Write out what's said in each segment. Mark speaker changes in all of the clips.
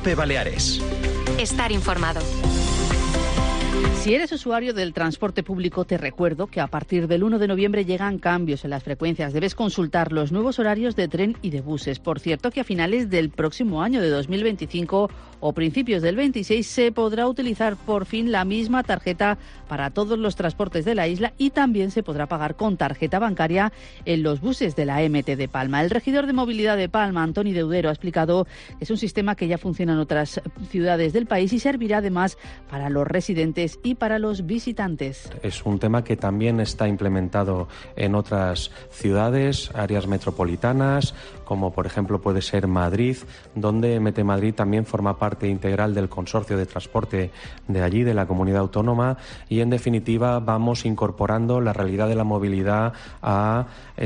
Speaker 1: COPE Baleares.
Speaker 2: Estar informado.
Speaker 3: Si eres usuario del transporte público, te recuerdo que a partir del 1 de noviembre llegan cambios en las frecuencias. Debes consultar los nuevos horarios de tren y de buses. Por cierto, que a finales del próximo año de 2025 o principios del 26 se podrá utilizar por fin la misma tarjeta para todos los transportes de la isla y también se podrá pagar con tarjeta bancaria en los buses de la MT de Palma. El regidor de Movilidad de Palma, Antoni Deudero, ha explicado que es un sistema que ya funciona en otras ciudades del país y servirá además para los residentes y para los visitantes.
Speaker 4: Es un tema que también está implementado en otras ciudades, áreas metropolitanas, como por ejemplo puede ser Madrid, donde MT Madrid también forma parte integral del consorcio de transporte de allí, de la comunidad autónoma, y en definitiva vamos incorporando la realidad de la movilidad a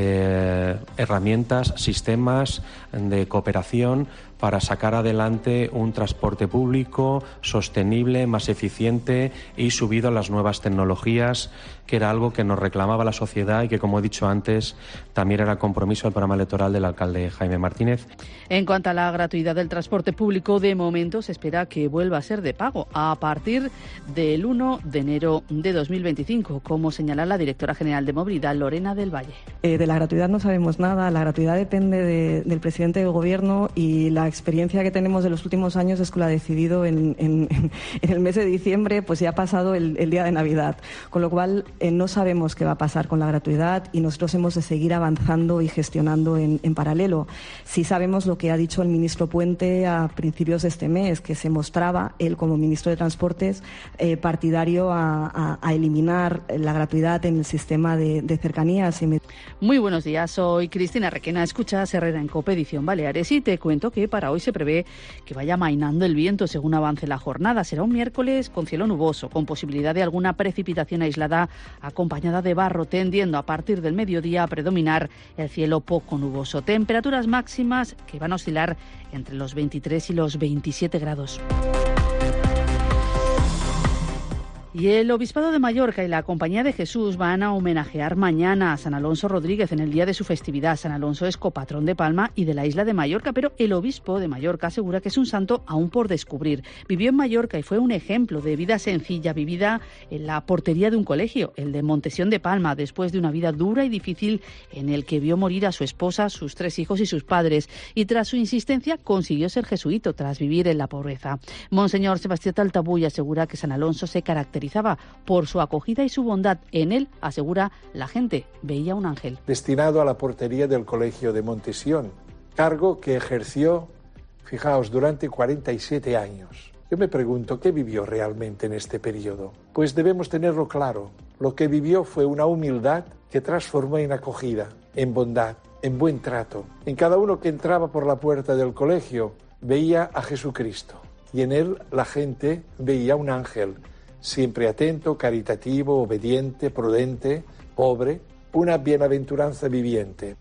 Speaker 4: herramientas, sistemas de cooperación para sacar adelante un transporte público sostenible, más eficiente y subido a las nuevas tecnologías, que era algo que nos reclamaba la sociedad y que, como he dicho antes, también era compromiso del programa electoral del alcalde Jaime Martínez.
Speaker 3: En cuanto a la gratuidad del transporte público, de momento se espera que vuelva a ser de pago a partir del 1 de enero de 2025, como señala la directora general de Movilidad, Lorena del Valle.
Speaker 5: De la gratuidad no sabemos nada. La gratuidad depende del presidente del Gobierno y la experiencia que tenemos de los últimos años es que lo ha decidido en el mes de diciembre, pues ya ha pasado el día de Navidad. Con lo cual no sabemos qué va a pasar con la gratuidad y nosotros hemos de seguir avanzando y gestionando en paralelo. Sí sabemos lo que ha dicho el ministro Puente a principios de este mes, que se mostraba él como ministro de Transportes partidario a eliminar la gratuidad en el sistema de cercanías.
Speaker 3: Muy buenos días, soy Cristina Requena, escuchas Herrera en COPE Edición Baleares y te cuento que para hoy se prevé que vaya amainando el viento según avance la jornada. Será un miércoles con cielo nuboso, con posibilidad de alguna precipitación aislada acompañada de barro, tendiendo a partir del mediodía a predominar el cielo poco nuboso. Temperaturas máximas que van a oscilar entre los 23 y los 27 grados. Y el Obispado de Mallorca y la Compañía de Jesús van a homenajear mañana a San Alonso Rodríguez en el día de su festividad. San Alonso es copatrón de Palma y de la isla de Mallorca, pero el obispo de Mallorca asegura que es un santo aún por descubrir. Vivió en Mallorca y fue un ejemplo de vida sencilla, vivida en la portería de un colegio, el de Montesión de Palma, después de una vida dura y difícil en el que vio morir a su esposa, sus 3 hijos y sus padres. Y tras su insistencia consiguió ser jesuito tras vivir en la pobreza. Monseñor Sebastián Taltabull asegura que San Alonso se caracterizaba por su acogida y su bondad. En él, asegura, la gente veía un ángel.
Speaker 6: Destinado a la portería del Colegio de Montesión, cargo que ejerció, fijaos, durante 47 años. Yo me pregunto, ¿qué vivió realmente en este periodo? Pues debemos tenerlo claro. Lo que vivió fue una humildad que transformó en acogida, en bondad, en buen trato. En cada uno que entraba por la puerta del colegio veía a Jesucristo y en él la gente veía un ángel, siempre atento, caritativo, obediente, prudente, pobre, una bienaventuranza viviente.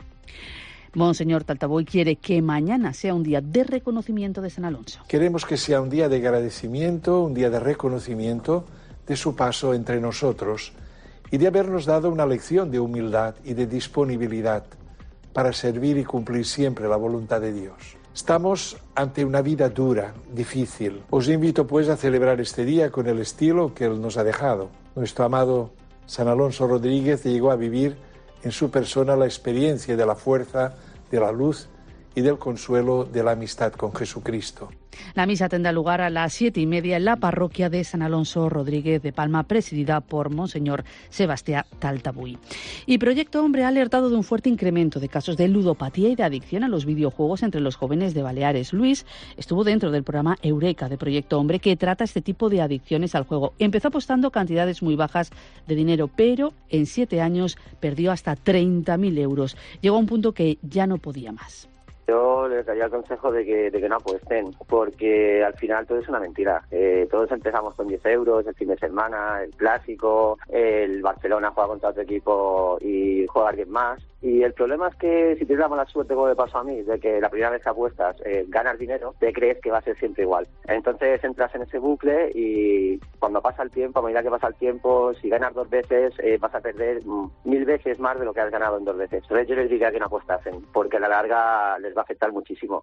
Speaker 3: Monseñor Taltabull quiere que mañana sea un día de reconocimiento de San Alonso.
Speaker 6: Queremos que sea un día de agradecimiento, un día de reconocimiento de su paso entre nosotros y de habernos dado una lección de humildad y de disponibilidad para servir y cumplir siempre la voluntad de Dios. Estamos ante una vida dura, difícil. Os invito pues a celebrar este día con el estilo que Él nos ha dejado. Nuestro amado San Alonso Rodríguez llegó a vivir en su persona la experiencia de la fuerza, de la luz y del consuelo de la amistad con Jesucristo.
Speaker 3: La misa tendrá lugar a las 7:30 en la parroquia de San Alonso Rodríguez de Palma, presidida por Monseñor Sebastián Taltabull. Y Proyecto Hombre ha alertado de un fuerte incremento de casos de ludopatía y de adicción a los videojuegos entre los jóvenes de Baleares. Luis estuvo dentro del programa Eureka de Proyecto Hombre, que trata este tipo de adicciones al juego. Empezó apostando cantidades muy bajas de dinero, pero en 7 años perdió hasta 30.000 euros. Llegó a un punto que ya no podía más.
Speaker 7: Yo les daría el consejo de que no apuesten, porque al final todo es una mentira. Todos empezamos con 10 euros, el fin de semana, el clásico, el Barcelona juega contra otro equipo y juega alguien más. Y el problema es que si tienes la mala suerte, como me pasó a mí, de que la primera vez que apuestas ganas dinero, te crees que va a ser siempre igual. Entonces entras en ese bucle y cuando pasa el tiempo, a medida que pasa el tiempo, si ganas 2 veces, vas a perder 1000 veces más de lo que has ganado en 2 veces. Entonces yo les diría que no apuestasen, porque a la larga les va a afectar muchísimo.